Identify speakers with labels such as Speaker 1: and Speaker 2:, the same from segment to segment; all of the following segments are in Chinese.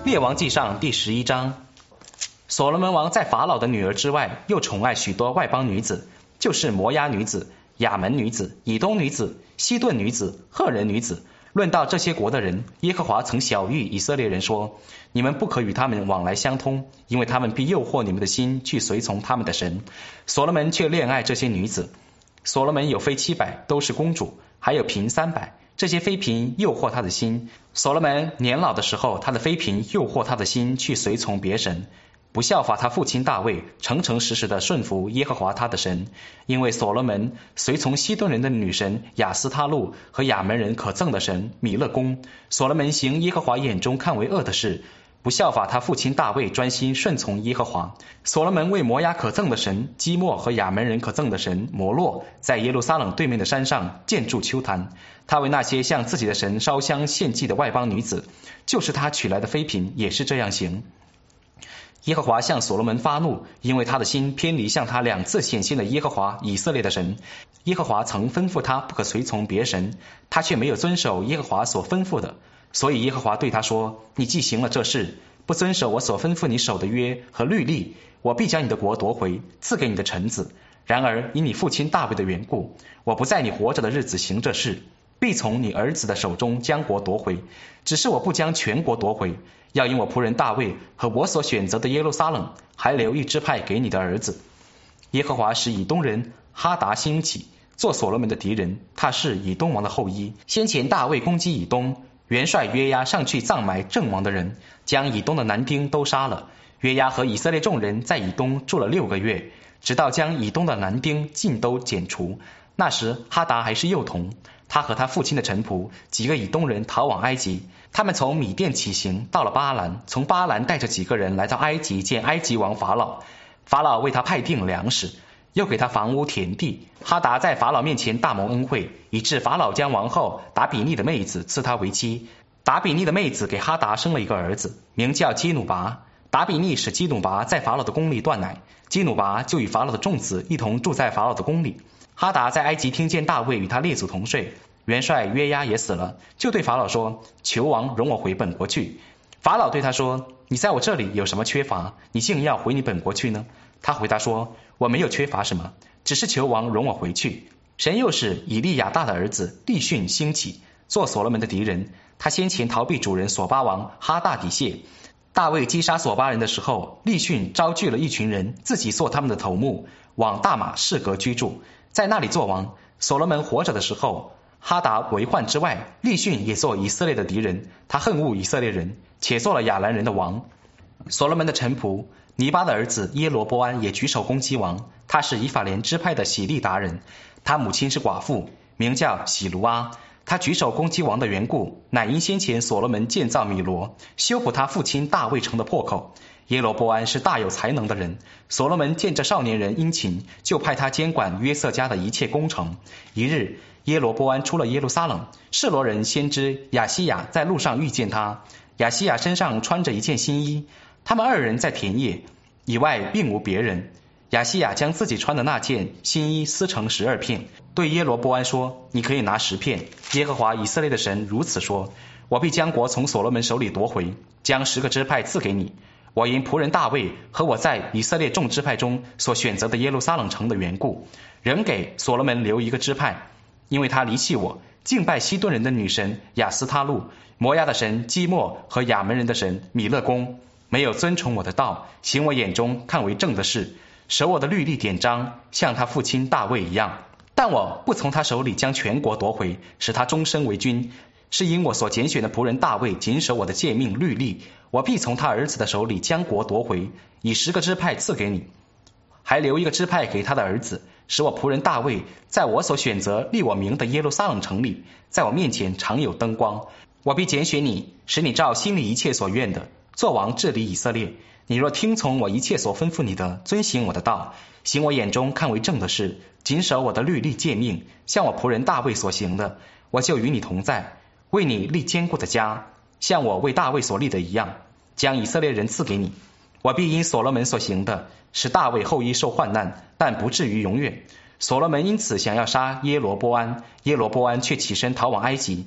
Speaker 1: 列王纪上第11章。所罗门王在法老的女儿之外，又宠爱许多外邦女子，就是摩押女子、亚门女子、以东女子、西顿女子、赫人女子。论到这些国的人，耶和华曾晓谕以色列人说：你们不可与他们往来相通，因为他们必诱惑你们的心去随从他们的神。所罗门却恋爱这些女子。所罗门有妃700，都是公主，还有嫔300。这些妃嫔诱惑他的心。所罗门年老的时候，他的妃嫔诱惑他的心去随从别神，不效法他父亲大卫，诚诚实实的顺服耶和华他的神。因为所罗门随从西顿人的女神亚斯他路和亚门人可憎的神米勒公。所罗门行耶和华眼中看为恶的事，不效法他父亲大卫，专心顺从耶和华。所罗门为摩押可憎的神基莫和亚门人可憎的神摩洛，在耶路撒冷对面的山上建筑丘坛。他为那些向自己的神烧香献祭的外邦女子，就是他娶来的妃嫔，也是这样行。耶和华向所罗门发怒，因为他的心偏离向他2次显现的耶和华以色列的神。耶和华曾吩咐他不可随从别神，他却没有遵守耶和华所吩咐的。所以耶和华对他说：你既行了这事，不遵守我所吩咐你守的约和律例，我必将你的国夺回，赐给你的臣子。然而因你父亲大卫的缘故，我不在你活着的日子行这事，必从你儿子的手中将国夺回。只是我不将全国夺回，要因我仆人大卫和我所选择的耶路撒冷，还留一支派给你的儿子。耶和华使以东人哈达兴起，做所罗门的敌人，他是以东王的后裔。先前大卫攻击以东，元帅约押上去葬埋正王的人，将以东的男丁都杀了。约押和以色列众人在以东住了6个月，直到将以东的男丁尽都剪除。那时哈达还是幼童，他和他父亲的臣仆几个以东人逃往埃及。他们从米甸起行，到了巴兰，从巴兰带着几个人来到埃及，见埃及王法老。法老为他派定粮食，又给他房屋田地。哈达在法老面前大蒙恩惠，以致法老将王后达比尼的妹子赐他为妻。达比尼的妹子给哈达生了一个儿子，名叫基努拔。达比尼使基努拔在法老的宫里断奶，基努拔就与法老的众子一同住在法老的宫里。哈达在埃及听见大卫与他列祖同睡，元帅约押也死了，就对法老说：求王容我回本国去。法老对他说：你在我这里有什么缺乏，你竟要回你本国去呢？他回答说：我没有缺乏什么，只是求王容我回去。神又使以利亚大的儿子利逊兴起，做所罗门的敌人。他先前逃避主人索巴王哈大底谢。大卫击杀索巴人的时候，利逊招聚了一群人，自己做他们的头目，往大马士革居住，在那里做王。所罗门活着的时候，哈达为患之外，利逊也做以色列的敌人，他恨恶以色列人，且做了亚兰人的王。所罗门的臣仆尼巴的儿子耶罗波安也举手攻击王，他是以法莲支派的喜利达人，他母亲是寡妇，名叫喜卢阿。他举手攻击王的缘故，乃因先前所罗门建造米罗，修补他父亲大卫城的破口。耶罗波安是大有才能的人，所罗门见这少年人殷勤，就派他监管约瑟家的一切工程。一日，耶罗波安出了耶路撒冷，示罗人先知亚西亚在路上遇见他。亚西亚身上穿着一件新衣，他们2人在田野，以外并无别人。亚西亚将自己穿的那件新衣撕成12片，对耶罗波安说：你可以拿10片。耶和华以色列的神如此说：我必将国从所罗门手里夺回，将10个支派赐给你。我因仆人大卫和我在以色列众支派中所选择的耶路撒冷城的缘故，仍给所罗门留一个支派，因为他离弃我，敬拜西顿人的女神亚斯他路，摩押的神基莫和亚门人的神米勒公，没有遵从我的道，行我眼中看为正的事，守我的律例典章，像他父亲大卫一样。但我不从他手里将全国夺回，使他终身为君，是因我所拣选的仆人大卫谨守我的诫命律例，我必从他儿子的手里将国夺回，以10个支派赐给你，还留一个支派给他的儿子，使我仆人大卫在我所选择立我名的耶路撒冷城里，在我面前常有灯光。我必拣选你，使你照心里一切所愿的，做王治理以色列。你若听从我一切所吩咐你的，遵行我的道，行我眼中看为正的事，谨守我的律例诫命，像我仆人大卫所行的，我就与你同在，为你立坚固的家，像我为大卫所立的一样，将以色列人赐给你。我必因所罗门所行的，使大卫后裔受患难，但不至于永远。所罗门因此想要杀耶罗波安，耶罗波安却起身逃往埃及。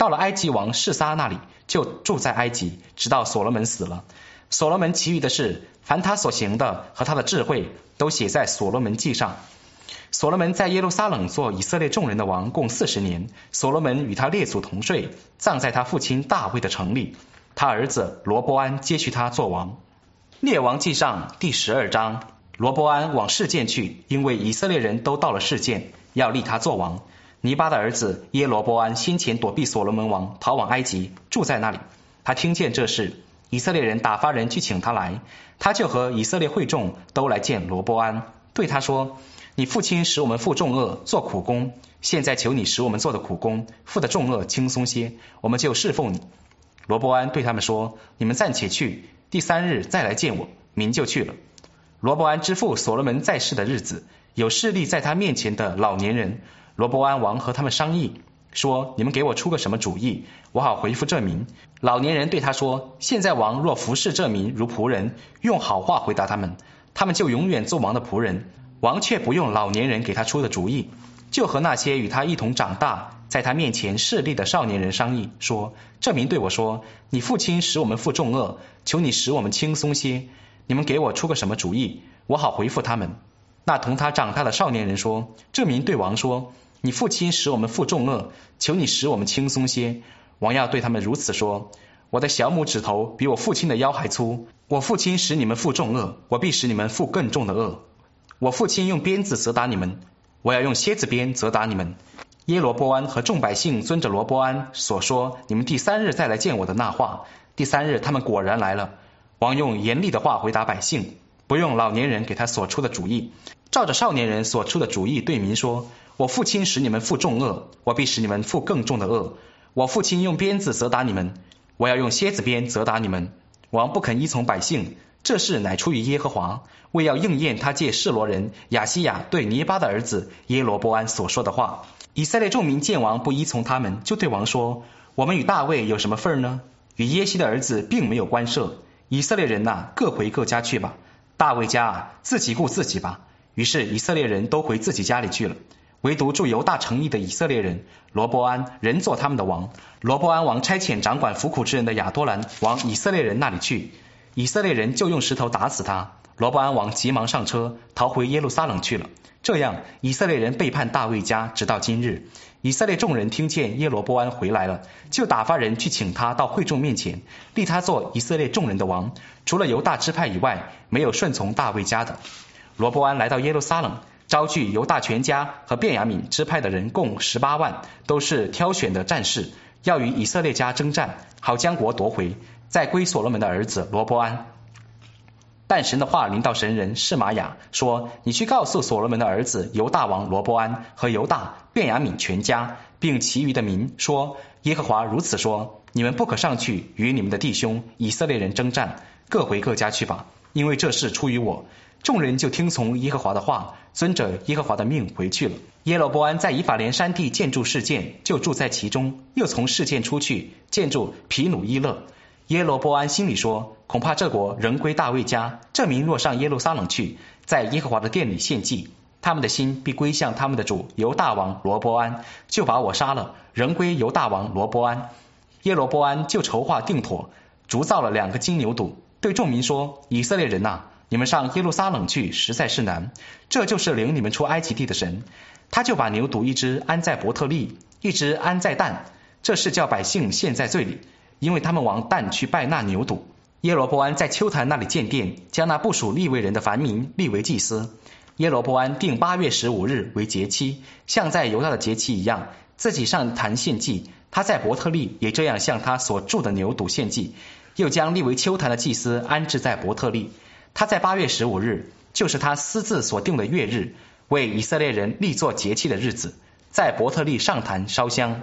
Speaker 1: 到了埃及王示撒那里，就住在埃及，直到所罗门死了。所罗门其余的事，凡他所行的和他的智慧，都写在所罗门记上。所罗门在耶路撒冷做以色列众人的王共40年，所罗门与他列祖同睡，葬在他父亲大卫的城里。他儿子罗波安接续他做王。列王记上第12章，罗波安往示剑去，因为以色列人都到了示剑，要立他做王。尼巴的儿子耶罗波安先前躲避所罗门王，逃往埃及，住在那里。他听见这事，以色列人打发人去请他来，他就和以色列会众都来见罗波安，对他说：你父亲使我们负重恶，做苦工，现在求你使我们做的苦工，负的重恶轻松些，我们就侍奉你。罗波安对他们说：你们暂且去，第3日再来见我。民就去了。罗波安之父所罗门在世的日子，有势力在他面前的老年人，罗波安王和他们商议，说：你们给我出个什么主意，我好回复这民。老年人对他说：现在王若服侍这民如仆人，用好话回答他们，他们就永远做王的仆人。王却不用老年人给他出的主意，就和那些与他一同长大，在他面前势力的少年人商议，说：这民对我说，你父亲使我们负重恶，求你使我们轻松些，你们给我出个什么主意，我好回复他们。那同他长大的少年人说：这民对王说，你父亲使我们负重恶，求你使我们轻松些。王要对他们如此说：我的小拇指头比我父亲的腰还粗，我父亲使你们负重恶，我必使你们负更重的恶。我父亲用鞭子责打你们，我要用蝎子鞭责打你们。耶罗波安和众百姓遵着罗波安所说，你们第3日再来见我的那话。第3日他们果然来了。王用严厉的话回答百姓，不用老年人给他所出的主意，照着少年人所出的主意对民说：我父亲使你们负重恶，我必使你们负更重的恶。我父亲用鞭子责打你们，我要用蝎子鞭责打你们。王不肯依从百姓，这事乃出于耶和华，为要应验他借示罗人亚西亚对尼巴的儿子耶罗波安所说的话。以色列众民见王不依从他们，就对王说：我们与大卫有什么份呢？与耶西的儿子并没有关涉。以色列人啊，各回各家去吧。大卫家啊，自己顾自己吧。于是以色列人都回自己家里去了，唯独住犹大城邑的以色列人，罗波安仍做他们的王。罗波安王差遣掌管服苦之人的亚多兰往以色列人那里去，以色列人就用石头打死他。罗波安王急忙上车，逃回耶路撒冷去了。这样以色列人背叛大卫家，直到今日。以色列众人听见耶罗波安回来了，就打发人去请他到会众面前，立他做以色列众人的王，除了犹大支派以外，没有顺从大卫家的。罗波安来到耶路撒冷，招聚犹大全家和便雅悯支派的人共18万，都是挑选的战士，要与以色列家征战，好将国夺回，再归所罗门的儿子罗波安。但神的话临到神人示玛雅，说：你去告诉所罗门的儿子犹大王罗波安和犹大便雅悯全家，并其余的民说：耶和华如此说，你们不可上去与你们的弟兄以色列人征战，各回各家去吧，因为这事出于我。众人就听从耶和华的话，遵着耶和华的命回去了。耶罗波安在以法莲山地建筑示剑，就住在其中，又从示剑出去建筑毗努伊勒。耶罗波安心里说：恐怕这国仍归大卫家，这民若上耶路撒冷去，在耶和华的殿里献祭，他们的心必归向他们的主犹大王罗波安，就把我杀了，仍归犹大王罗波安。耶罗波安就筹划定妥，筑造了2个金牛犊，对众民说：以色列人啊，你们上耶路撒冷去实在是难，这就是领你们出埃及地的神。他就把牛犊一只安在伯特利，一只安在但，这是叫百姓陷在罪里，因为他们往但去拜那牛犊。耶罗波安在丘坛那里建殿，将那不属利未人的凡民立为祭司。耶罗波安定8月15日为节期，像在犹大的节期一样，自己上坛献祭。他在伯特利也这样向他所铸的牛犊献祭，又将立为丘坛的祭司安置在伯特利。他在8月15日，就是他私自所定的月日，为以色列人立作节期的日子，在伯特利上坛烧香。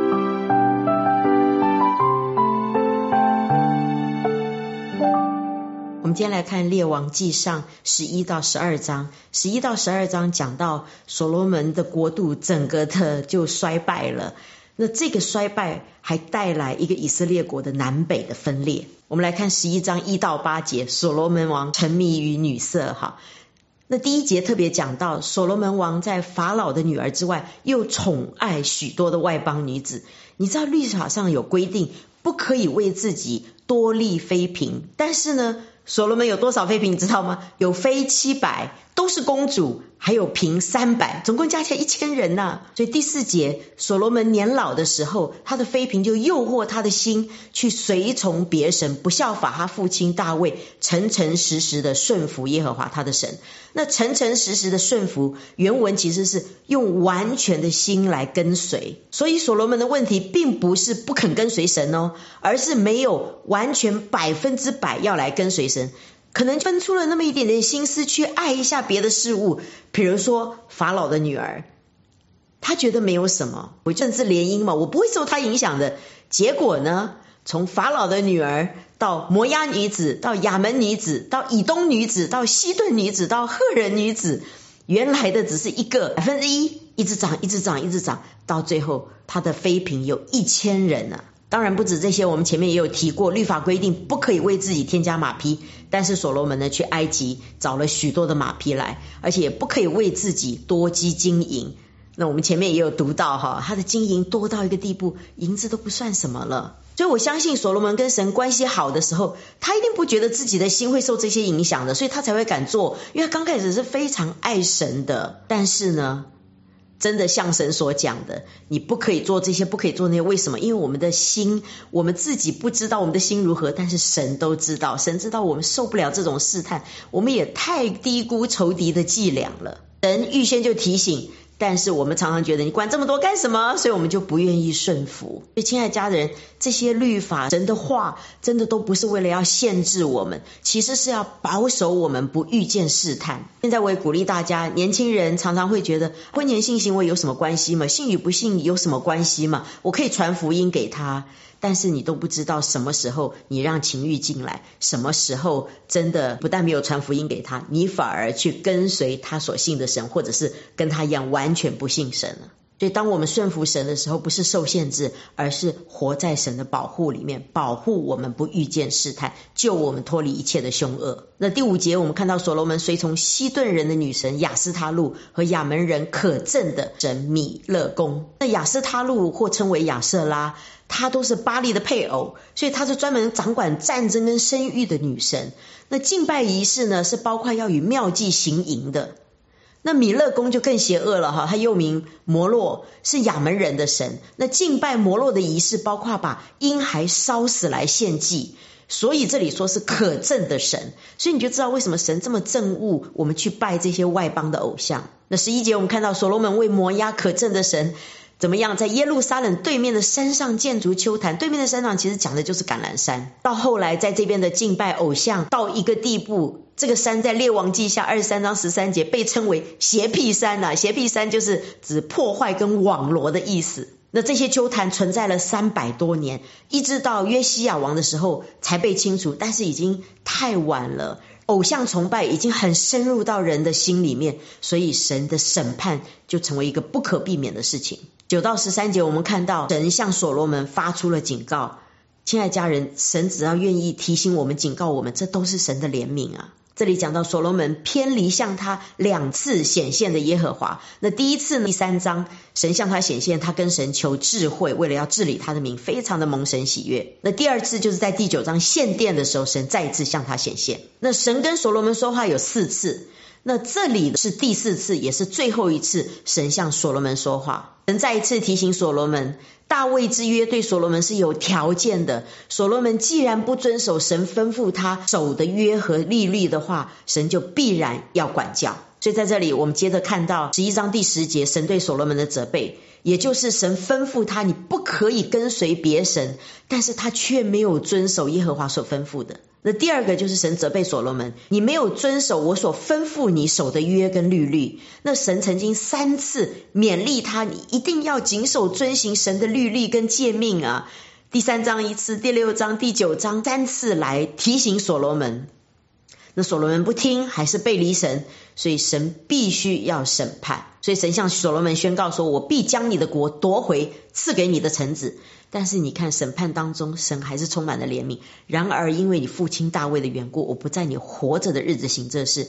Speaker 2: 我们今天来看列王记上11到12章。11到12章讲到所罗门的国度整个的就衰败了，那这个衰败还带来一个以色列国的南北的分裂。我们来看11章1到8节，所罗门王沉迷于女色。 那第1节特别讲到，所罗门王在法老的女儿之外，又宠爱许多的外邦女子。你知道律法上有规定，不可以为自己多立妃嫔，但是呢，所罗门有多少妃嫔你知道吗？有妃700，都是公主，还有嫔300，总共加起来1000人啊。所以第4节，所罗门年老的时候，他的妃嫔就诱惑他的心去随从别神，不效法他父亲大卫，诚诚实实的顺服耶和华他的神。那诚诚实实的顺服，原文其实是用完全的心来跟随。所以所罗门的问题并不是不肯跟随神哦，而是没有完全100%要来跟随神，可能分出了那么一点点心思去爱一下别的事物。比如说法老的女儿，他觉得没有什么，我政治联姻嘛，我不会受他影响的。结果呢，从法老的女儿到摩押女子，到亚门女子，到以东女子，到西顿女子，到赫人女子，原来的只是一个1%，一直涨一直涨一直涨，到最后他的妃嫔有1000人啊。当然不止这些，我们前面也有提过，律法规定不可以为自己添加马匹，但是所罗门呢去埃及找了许多的马匹来，而且也不可以为自己多积金银。那我们前面也有读到他的金银多到一个地步，银子都不算什么了。所以我相信所罗门跟神关系好的时候，他一定不觉得自己的心会受这些影响的，所以他才会敢做，因为他刚开始是非常爱神的。但是呢，真的像神所讲的，你不可以做这些，不可以做那些。为什么？因为我们的心，我们自己不知道我们的心如何，但是神都知道，神知道我们受不了这种试探，我们也太低估仇敌的伎俩了。神预先就提醒，但是我们常常觉得你管这么多干什么，所以我们就不愿意顺服。所以亲爱的家人，这些律法神的话真的都不是为了要限制我们，其实是要保守我们不遇见试探。现在我也鼓励大家，年轻人常常会觉得婚前性行为有什么关系吗？信与不信有什么关系吗？我可以传福音给他，但是你都不知道什么时候你让情欲进来，什么时候真的不但没有传福音给他，你反而去跟随他所信的神，或者是跟他一样完全不信神了。所以当我们顺服神的时候，不是受限制，而是活在神的保护里面，保护我们不遇见试探，救我们脱离一切的凶恶。那第5节我们看到所罗门随从西顿人的女神亚斯他路和亚门人可憎的神米勒公。那亚斯他路或称为亚瑟拉，她都是巴力的配偶，所以她是专门掌管战争跟生育的女神。那敬拜仪式呢，是包括要与庙妓行淫的。那米勒公就更邪恶了他又名摩洛，是亚门人的神。那敬拜摩洛的仪式包括把婴孩烧死来献祭，所以这里说是可憎的神。所以你就知道为什么神这么憎恶我们去拜这些外邦的偶像。那11节我们看到所罗门为摩押可憎的神怎么样，在耶路撒冷对面的山上建筑丘坛，对面的山上其实讲的就是橄榄山。到后来在这边的敬拜偶像到一个地步，这个山在列王记下23章13节被称为邪僻山啊，邪僻山就是指破坏跟网罗的意思。那这些丘坛存在了300多年，一直到约西亚王的时候才被清除，但是已经太晚了，偶像崇拜已经很深入到人的心里面，所以神的审判就成为一个不可避免的事情。9到13节我们看到神向所罗门发出了警告。亲爱家人，神只要愿意提醒我们警告我们，这都是神的怜悯啊。这里讲到所罗门偏离向他2次显现的耶和华。那第一次呢，第3章神向他显现，他跟神求智慧，为了要治理他的名，非常的蒙神喜悦。那第2次就是在第9章献殿的时候，神再一次向他显现。那神跟所罗门说话有4次，那这里是第4次，也是最后一次神向所罗门说话。神再一次提醒所罗门，大卫之约对所罗门是有条件的，所罗门既然不遵守神吩咐他守的约和律例的话，神就必然要管教。所以在这里我们接着看到11章第10节神对所罗门的责备，也就是神吩咐他你不可以跟随别神，但是他却没有遵守耶和华所吩咐的。那第2个就是神责备所罗门，你没有遵守我所吩咐你守的约跟律例。那神曾经3次勉励他，你一定要谨守遵行神的律例跟诫命啊。第3章1次，第6章第9章3次来提醒所罗门。那所罗门不听，还是背离神，所以神必须要审判。所以神向所罗门宣告说，我必将你的国夺回，赐给你的臣子。但是你看审判当中，神还是充满了怜悯。然而因为你父亲大卫的缘故，我不在你活着的日子行这事，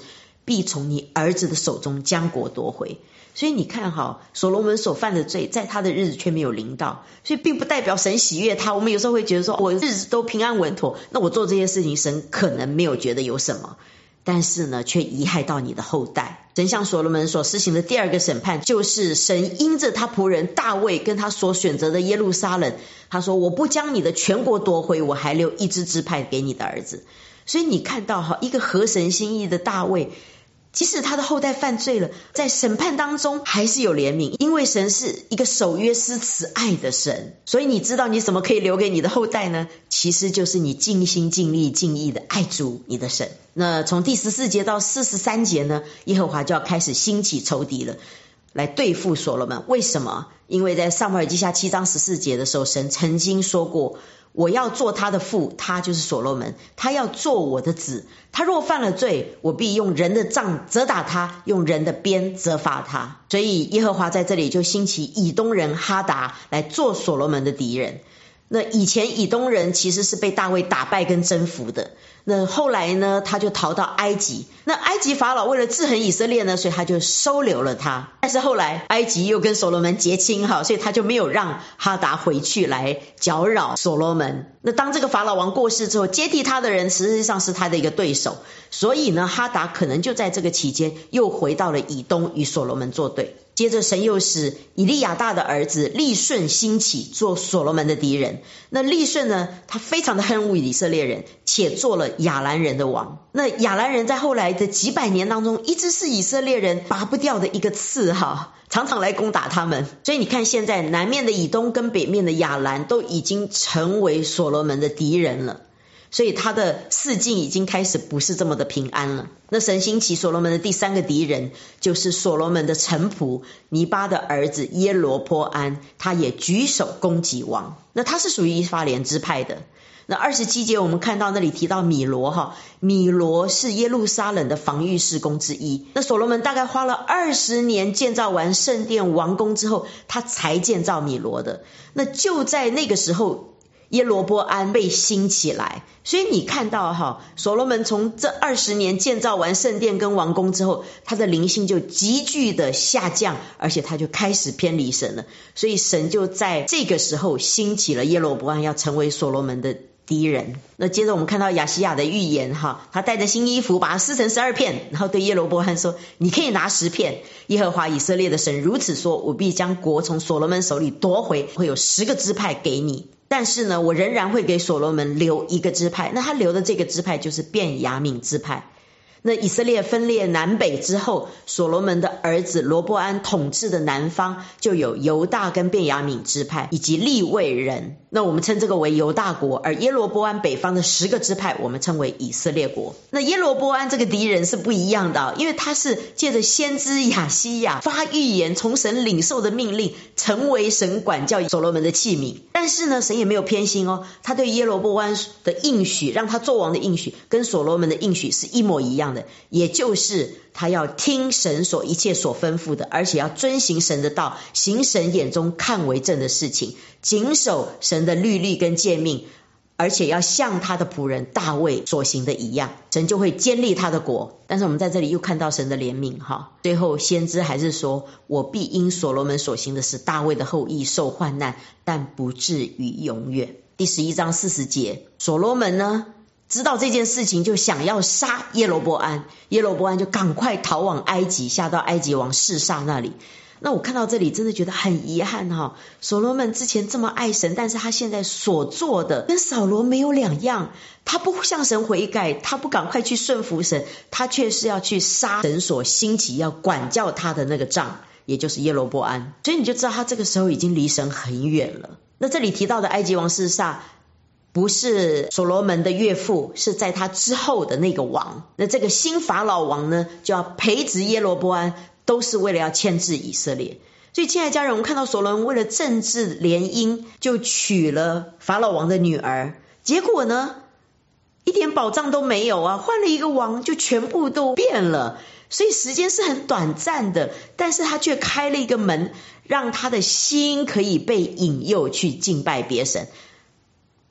Speaker 2: 必从你儿子的手中将国夺回。所以你看所罗门所犯的罪在他的日子却没有临到，所以并不代表神喜悦他。我们有时候会觉得说我日子都平安稳妥，那我做这些事情神可能没有觉得有什么，但是呢却贻害到你的后代。神向所罗门所施行的第二个审判，就是神因着他仆人大卫跟他所选择的耶路撒冷，他说我不将你的全国夺回，我还留一支支派给你的儿子。所以你看到一个合神心意的大卫，即使他的后代犯罪了，在审判当中还是有怜悯，因为神是一个守约施慈爱的神。所以你知道你怎么可以留给你的后代呢？其实就是你尽心尽力尽意的爱主你的神。那从第14节到43节呢，耶和华就要开始兴起仇敌了，来对付所罗门。为什么？因为在撒母耳记下7章14节的时候，神曾经说过，我要做他的父，他就是所罗门，他要做我的子，他若犯了罪，我必用人的杖责打他，用人的鞭责罚他。所以耶和华在这里就兴起以东人哈达来做所罗门的敌人。那以前以东人其实是被大卫打败跟征服的，那后来呢他就逃到埃及，那埃及法老为了制衡以色列呢，所以他就收留了他。但是后来埃及又跟所罗门结亲所以他就没有让哈达回去来搅扰所罗门。那当这个法老王过世之后，接替他的人实际上是他的一个对手，所以呢哈达可能就在这个期间又回到了以东与所罗门作对。接着神又使以利亚大的儿子利顺兴起做所罗门的敌人。那利顺呢，他非常的恨恶以色列人，且做了亚兰人的王。那亚兰人在后来的几百年当中，一直是以色列人拔不掉的一个刺常常来攻打他们。所以你看现在南面的以东跟北面的亚兰都已经成为所罗门的敌人了，所以他的四境已经开始不是这么的平安了。那神兴起所罗门的第三个敌人，就是所罗门的臣仆尼巴的儿子耶罗波安，他也举手攻击王。那他是属于以法莲支派的。那27节我们看到那里提到米罗米罗是耶路撒冷的防御事工之一。那所罗门大概花了20年建造完圣殿王宫之后，他才建造米罗的。那就在那个时候耶罗波安被兴起来，所以你看到所罗门从这20年建造完圣殿跟王宫之后，他的灵性就急剧的下降，而且他就开始偏离神了。所以神就在这个时候兴起了耶罗波安，要成为所罗门的敌人。那接着我们看到亚西亚的预言他带着新衣服把它撕成12片，然后对耶罗波安说，你可以拿10片，耶和华以色列的神如此说，我必将国从所罗门手里夺回，会有10个支派给你，但是呢我仍然会给所罗门留一个支派。那他留的这个支派就是便雅悯支派。那以色列分裂南北之后，所罗门的儿子罗波安统治的南方就有犹大跟便雅悯支派以及利未人，那我们称这个为犹大国。而耶罗波安北方的10个支派我们称为以色列国。那耶罗波安这个敌人是不一样的因为他是借着先知亚西亚发预言，从神领受的命令，成为神管教所罗门的器皿。但是呢神也没有偏心他对耶罗波安的应许，让他做王的应许跟所罗门的应许是一模一样的，也就是他要听神所一切所吩咐的，而且要遵行神的道，行神眼中看为正的事情，谨守神的律例跟诫命，而且要像他的仆人大卫所行的一样，神就会坚立他的国。但是我们在这里又看到神的怜悯最后先知还是说，我必因所罗门所行的使大卫的后裔受患难，但不至于永远。第11章40节，所罗门呢知道这件事情，就想要杀耶罗波安，耶罗波安就赶快逃往埃及，下到埃及王示撒那里。那我看到这里真的觉得很遗憾所罗门之前这么爱神，但是他现在所做的跟扫罗没有两样，他不向神悔改，他不赶快去顺服神，他却是要去杀神所兴起要管教他的那个杖，也就是耶罗波安。所以你就知道他这个时候已经离神很远了。那这里提到的埃及王示撒不是所罗门的岳父，是在他之后的那个王。那这个新法老王呢，就要培植耶罗波安，都是为了要牵制以色列。所以亲爱的家人，我们看到所罗门为了政治联姻，就娶了法老王的女儿，结果呢一点保障都没有换了一个王就全部都变了。所以时间是很短暂的，但是他却开了一个门，让他的心可以被引诱去敬拜别神。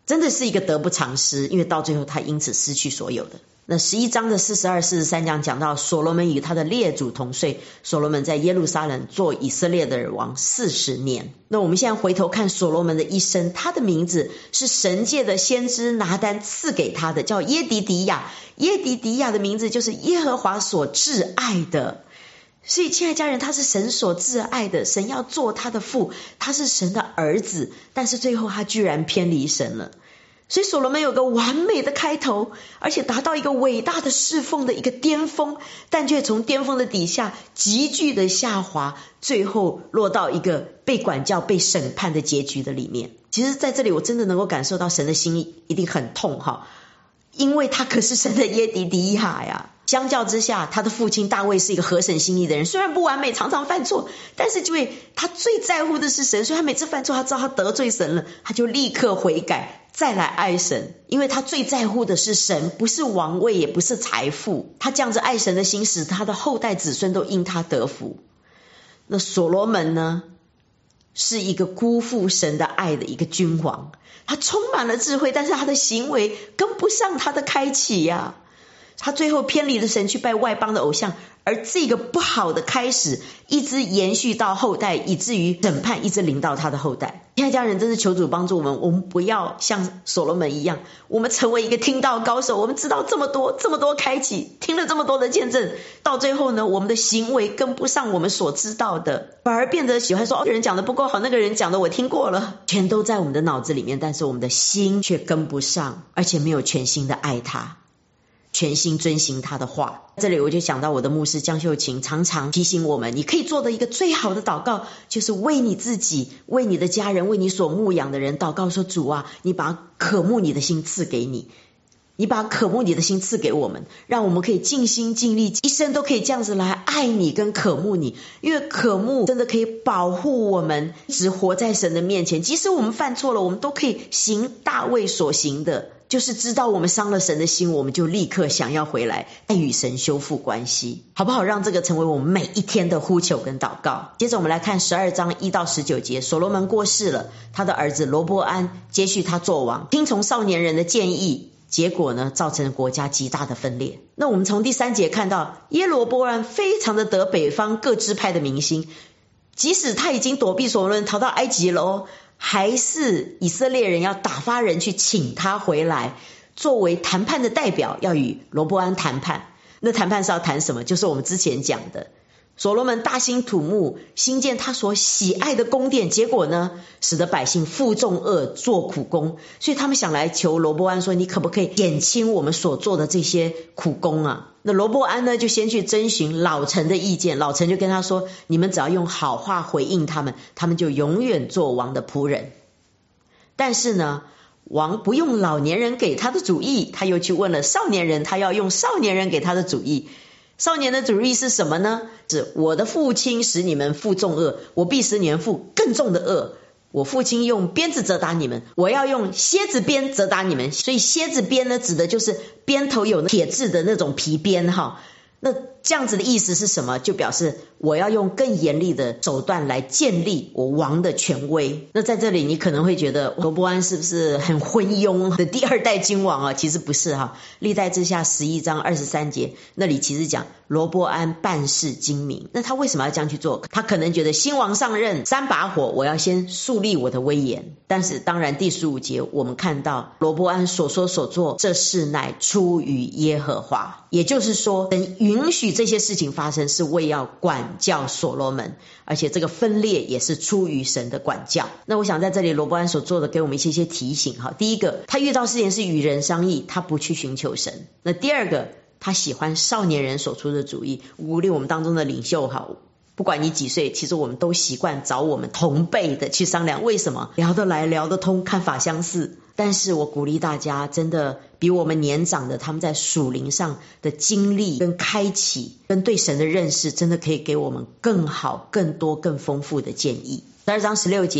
Speaker 2: 真的是一个得不偿失，因为到最后他因此失去所有的。那11章的42、43讲讲到所罗门与他的列祖同睡，所罗门在耶路撒冷做以色列的王40年。那我们现在回头看所罗门的一生，他的名字是神界的先知拿单赐给他的，叫耶迪迪亚。耶迪迪亚的名字就是耶和华所挚爱的。所以亲爱家人，他是神所挚爱的，神要做他的父，他是神的儿子，但是最后他居然偏离神了。所以所罗门有个完美的开头，而且达到一个伟大的侍奉的一个巅峰，但却从巅峰的底下急剧的下滑，最后落到一个被管教被审判的结局的里面。其实在这里我真的能够感受到神的心意一定很痛哈，因为他可是神的耶迪迪亚呀。相较之下，他的父亲大卫是一个合神心意的人，虽然不完美，常常犯错，但是因为他最在乎的是神，所以他每次犯错，他知道他得罪神了，他就立刻悔改，再来爱神，因为他最在乎的是神，不是王位，也不是财富。他这样子爱神的心，使他的后代子孙都因他得福。那所罗门呢，是一个辜负神的爱的一个君王，他充满了智慧，但是他的行为跟不上他的开启呀。他最后偏离了神，去拜外邦的偶像，而这个不好的开始一直延续到后代，以至于审判一直临到他的后代。现在家人真是求主帮助我们，我们不要像所罗门一样，我们成为一个听道高手，我们知道这么多开启，听了这么多的见证，到最后呢，我们的行为跟不上我们所知道的，反而变得喜欢说这个人讲的不够好，那个人讲的我听过了，全都在我们的脑子里面，但是我们的心却跟不上，而且没有全心的爱他，全心遵行他的话。这里我就想到我的牧师江秀琴常常提醒我们，你可以做的一个最好的祷告，就是为你自己，为你的家人，为你所牧养的人祷告，说主啊，你把渴慕你的心赐给你，你把渴慕你的心赐给我们，让我们可以尽心尽力，一生都可以这样子来爱你跟渴慕你。因为渴慕真的可以保护我们只活在神的面前，即使我们犯错了，我们都可以行大卫所行的，就是知道我们伤了神的心，我们就立刻想要回来再与神修复关系，好不好？让这个成为我们每一天的呼求跟祷告。接着我们来看12章1到19节，所罗门过世了，他的儿子罗波安接续他做王，听从少年人的建议，结果呢，造成国家极大的分裂。那我们从第3节看到，耶罗波安非常的得北方各支派的民心，即使他已经躲避所罗门逃到埃及了还是以色列人要打发人去请他回来，作为谈判的代表，要与罗波安谈判。那谈判是要谈什么？就是我们之前讲的，所罗门大兴土木，兴建他所喜爱的宫殿，结果呢，使得百姓负重恶，做苦工。所以他们想来求罗波安说，你可不可以减轻我们所做的这些苦工啊？那罗波安呢，就先去征询老臣的意见，老臣就跟他说，你们只要用好话回应他们，他们就永远做王的仆人。但是呢，王不用老年人给他的主意，他又去问了少年人，他要用少年人给他的主意。少年的主意是什么呢？是我的父亲使你们负重恶，我必使你们负更重的恶。我父亲用鞭子责打你们，我要用蝎子鞭责打你们。所以蝎子鞭呢，指的就是鞭头有铁质的那种皮鞭哈。那这样子的意思是什么？就表示我要用更严厉的手段来建立我王的权威。那在这里你可能会觉得罗波安是不是很昏庸的第2代君王啊？其实不是哈。历代志下11章23节那里其实讲罗波安办事精明。那他为什么要这样去做？他可能觉得新王上任3把火，我要先树立我的威严。但是当然第15节我们看到罗波安所说所做，这事乃出于耶和华，也就是说神允许这些事情发生，是为要管教所罗门，而且这个分裂也是出于神的管教。那我想在这里罗波安所做的给我们一些提醒。第一个，他遇到事情是与人商议，他不去寻求神。那第二个，他喜欢少年人所出的主意，鼓励我们当中的领袖不管你几岁，其实我们都习惯找我们同辈的去商量，为什么？聊得来聊得通，看法相似。但是我鼓励大家，真的比我们年长的，他们在属灵上的经历跟开启跟对神的认识，真的可以给我们更好更多更丰富的建议。12章16节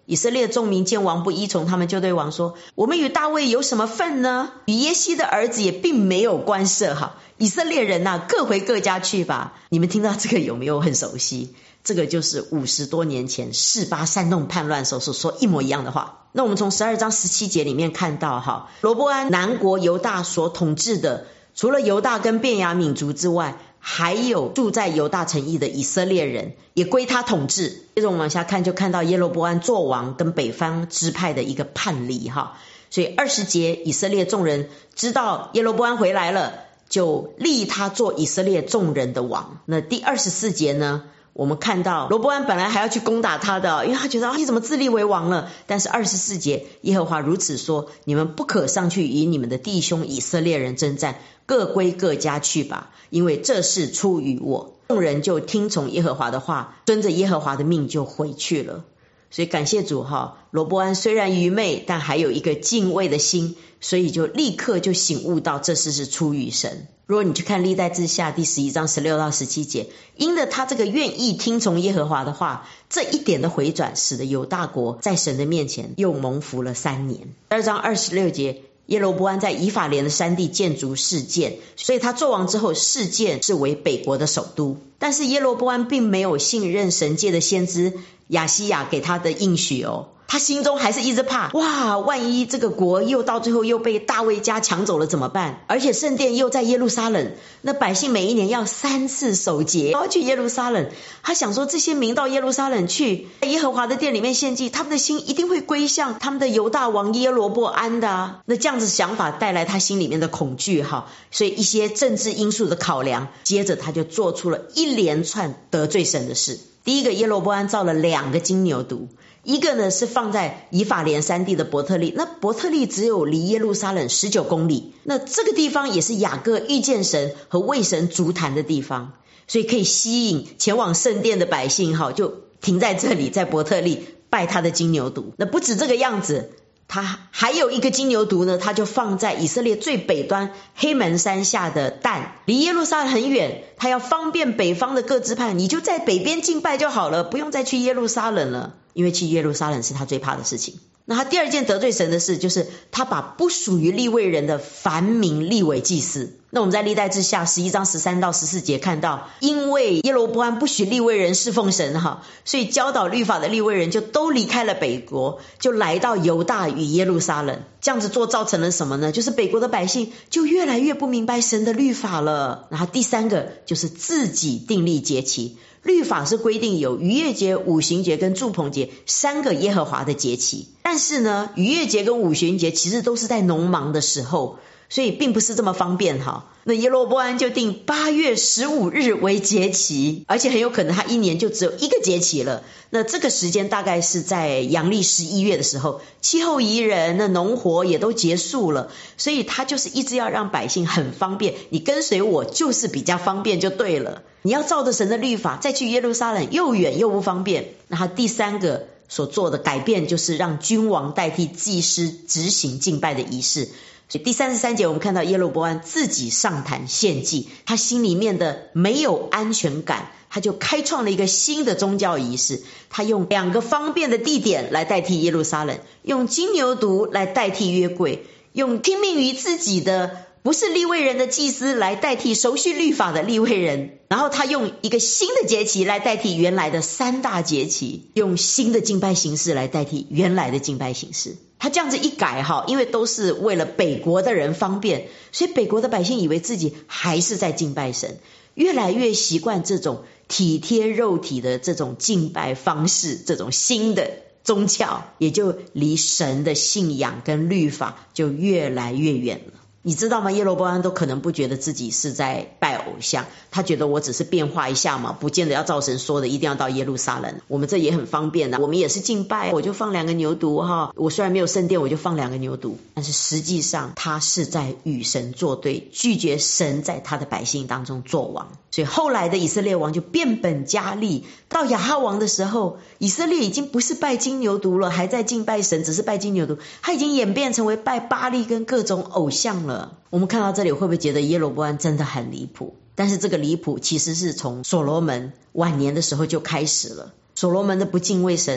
Speaker 2: 以色列众民见王不依从，他们就对王说，我们与大卫有什么份呢？与耶西的儿子也并没有关涉。哈，以色列人啊，各回各家去吧。你们听到这个有没有很熟悉？这个就是50多年前示巴煽动叛乱时候所说一模一样的话。那我们从12章17节里面看到，哈，罗波安南国犹大所统治的，除了犹大跟便雅悯族之外，还有住在犹大城邑的以色列人也归他统治。接着我们往下看，就看到耶罗波安做王跟北方支派的一个叛离。哈，所以20节以色列众人知道耶罗波安回来了，就立他做以色列众人的王。那第24节呢，我们看到罗波安本来还要去攻打他的，因为他觉得你怎么自立为王了？但是24节耶和华如此说，你们不可上去与你们的弟兄以色列人征战，各归各家去吧，因为这事出于我。众人就听从耶和华的话，遵着耶和华的命就回去了。所以感谢主哈，罗波安虽然愚昧，但还有一个敬畏的心，所以就立刻就醒悟到这事是出于神。如果你去看历代志下第11章16到17节，因着他这个愿意听从耶和华的话，这一点的回转，使得犹大国在神的面前又蒙福了3年。2章26节，耶罗波安在以法莲的山地建筑示剑，所以他做王之后，示剑是为北国的首都。但是耶罗波安并没有信任神界的先知亚西亚给他的应许哦，他心中还是一直怕，哇，万一这个国又到最后又被大卫家抢走了怎么办？而且圣殿又在耶路撒冷，那百姓每一年要3次守节，要去耶路撒冷。他想说，这些民到耶路撒冷去，在耶和华的殿里面献祭，他们的心一定会归向他们的犹大王耶罗波安的啊。那这样子想法带来他心里面的恐惧哈，所以一些政治因素的考量，接着他就做出了一连串得罪神的事。第一个，耶罗波安造了2个金牛犊，一个呢是放在以法莲山地的伯特利，那伯特利只有离耶路撒冷19公里，那这个地方也是雅各遇见神和为神足坛的地方，所以可以吸引前往圣殿的百姓就停在这里，在伯特利拜他的金牛犊。那不止这个样子，他还有一个金牛犊呢，他就放在以色列最北端黑门山下的但，离耶路撒冷很远，他要方便北方的各支派，你就在北边敬拜就好了，不用再去耶路撒冷了，因为去耶路撒冷是他最怕的事情。那他第二件得罪神的事，就是他把不属于利未人的凡民立为祭司。那我们在历代志下11章13到14节看到，因为耶罗波安不许利未人侍奉神所以教导律法的利未人就都离开了北国，就来到犹大与耶路撒冷。这样子做造成了什么呢？就是北国的百姓就越来越不明白神的律法了。然后第三个就是自己订立节期，律法是规定有逾越节、五旬节跟住棚节3个耶和华的节期，但是呢，逾越节跟五旬节其实都是在农忙的时候，所以并不是这么方便那耶罗波安就定8月15日为节期，而且很有可能他一年就只有1个节期了。那这个时间大概是在阳历11月的时候，气候宜人，那农活也都结束了，所以他就是一直要让百姓很方便，你跟随我就是比较方便就对了。你要照着神的律法再去耶路撒冷又远又不方便。那他第三个所做的改变就是让君王代替祭司执行敬拜的仪式。所以第33节我们看到耶罗波安自己上坛献祭，他心里面的没有安全感，他就开创了一个新的宗教仪式，他用2个方便的地点来代替耶路撒冷，用金牛犊来代替约柜，用听命于自己的不是利未人的祭司来代替熟悉律法的利未人，然后他用一个新的节期来代替原来的3大节期，用新的敬拜形式来代替原来的敬拜形式。他这样子一改因为都是为了北国的人方便，所以北国的百姓以为自己还是在敬拜神，越来越习惯这种体贴肉体的这种敬拜方式，这种新的宗教，也就离神的信仰跟律法就越来越远了。你知道吗？耶罗波安都可能不觉得自己是在拜偶像，他觉得我只是变化一下嘛，不见得要照神说的一定要到耶路撒冷。我们这也很方便我们也是敬拜，我就放2个牛犊我虽然没有圣殿，我就放2个牛犊，但是实际上他是在与神作对，拒绝神在他的百姓当中作王。所以后来的以色列王就变本加厉，到亚哈王的时候，以色列已经不是拜金牛犊了，还在敬拜神，只是拜金牛犊，他已经演变成为拜巴力跟各种偶像了。我们看到这里会不会觉得耶罗波安真的很离谱？但是这个离谱其实是从所罗门晚年的时候就开始了。所罗门的不敬畏神，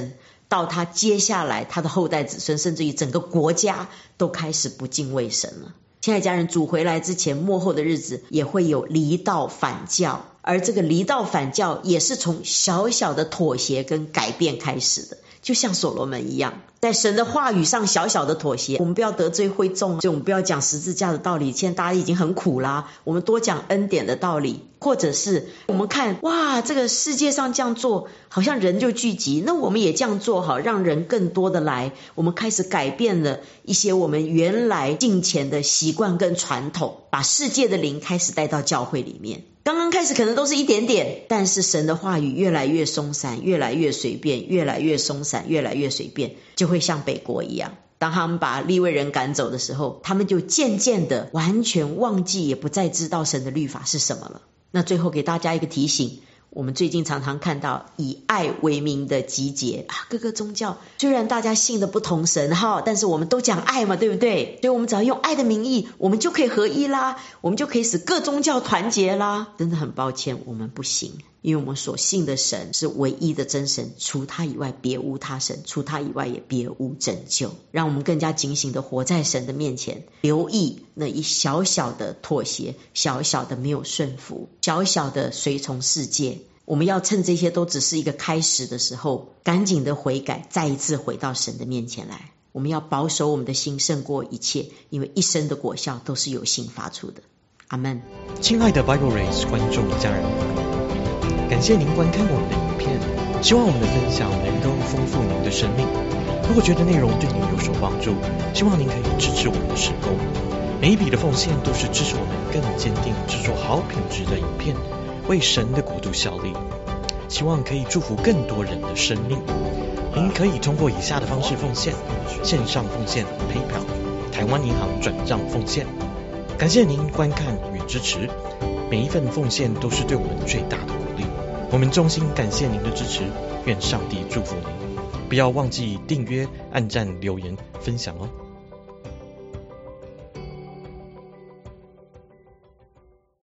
Speaker 2: 到他接下来他的后代子孙，甚至于整个国家都开始不敬畏神了。亲爱的家人，主回来之前末后的日子也会有离道反教，而这个离道反教也是从小小的妥协跟改变开始的，就像所罗门一样，在神的话语上小小的妥协。我们不要得罪会众，所以我们不要讲十字架的道理，现在大家已经很苦啦，我们多讲恩典的道理。或者是我们看，哇，这个世界上这样做好像人就聚集，那我们也这样做好，让人更多的来。我们开始改变了一些我们原来敬虔的习惯跟传统，把世界的灵开始带到教会里面。刚刚开始可能都是一点点，但是神的话语越来越松散，越来越随便，越来越松散，越来越随便，就会像北国一样。当他们把利未人赶走的时候，他们就渐渐的完全忘记，也不再知道神的律法是什么了。那最后给大家一个提醒，我们最近常常看到以爱为名的集结各个宗教虽然大家信的不同神但是我们都讲爱嘛，对不对？所以我们只要用爱的名义，我们就可以合一啦，我们就可以使各宗教团结啦。真的很抱歉，我们不行，因为我们所信的神是唯一的真神，除他以外别无他神，除他以外也别无拯救。让我们更加警醒的活在神的面前，留意那一小小的妥协，小小的没有顺服，小小的随从世界。我们要趁这些都只是一个开始的时候，赶紧的悔改，再一次回到神的面前来。我们要保守我们的心胜过一切，因为一生的果效都是由心发出的。阿们。
Speaker 3: 亲爱的 Bible Race 观众家人，感谢您观看我们的影片，希望我们的分享能够丰富您的生命。如果觉得内容对您有所帮助，希望您可以支持我们的事工。每一笔的奉献都是支持我们更坚定制作好品质的影片，为神的国度效力，希望可以祝福更多人的生命。您可以通过以下的方式奉献：线上奉献、PayPal、台湾银行转账奉献。感谢您观看与支持，每一份奉献都是对我们最大的鼓励。我们衷心感谢您的支持，愿上帝祝福您。不要忘记订阅、按赞、留言、分享哦。